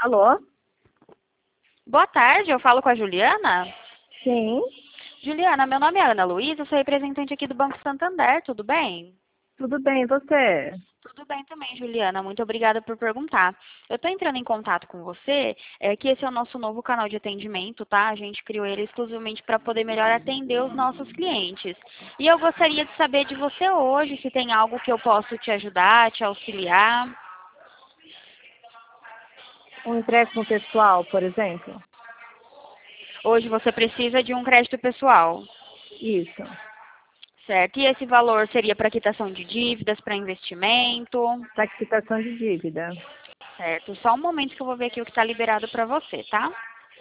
Alô? Boa tarde, eu falo com a Juliana. Sim, Juliana, meu nome é Ana Luísa, eu sou representante aqui do Banco Santander, tudo bem? tudo bem, e você? Tudo bem também, Juliana, muito obrigada por perguntar. Eu estou entrando em contato com você, que esse é o nosso novo canal de atendimento, tá? A gente criou ele exclusivamente para poder melhor atender os nossos clientes. E eu gostaria de saber de você hoje, se tem algo que eu posso te ajudar, te auxiliar. Um empréstimo pessoal, por exemplo? Hoje você precisa de um crédito pessoal. Isso. Certo. E esse valor seria para quitação de dívidas, para investimento? Para quitação de dívida. Certo. Só um momento que eu vou ver aqui o que está liberado para você, tá?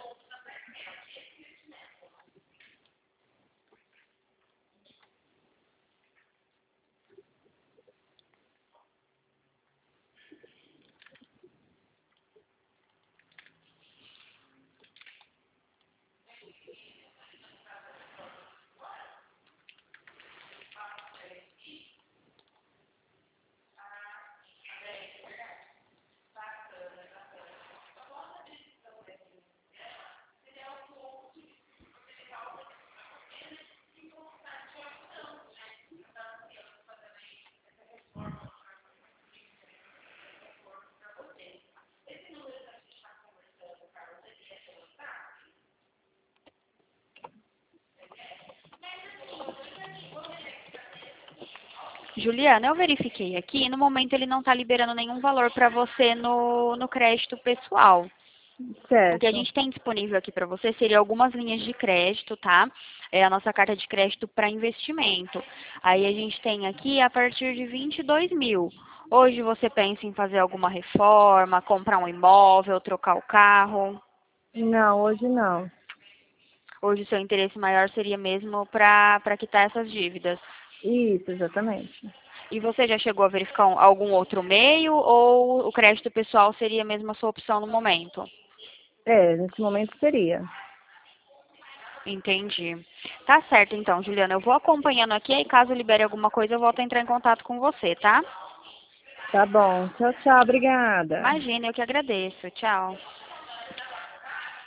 Juliana, eu verifiquei aqui, no momento ele não está liberando nenhum valor para você no crédito pessoal. O que a Certo. gente tem disponível aqui para você seria algumas linhas de crédito, tá? É a nossa carta de crédito para investimento. Aí a gente tem aqui a partir de 22 mil. Hoje você pensa em fazer alguma reforma, comprar um imóvel, trocar o carro? Não, hoje não. Hoje o seu interesse maior seria mesmo para quitar essas dívidas. Isso, exatamente. E você já chegou a verificar algum outro meio ou o crédito pessoal seria mesmo a sua opção no momento? É, nesse momento seria. Entendi. Tá certo então, Juliana. Eu vou acompanhando aqui e caso libere alguma coisa eu volto a entrar em contato com você, tá? Tá bom. Tchau, tchau. Obrigada. Imagina, eu que agradeço. Tchau.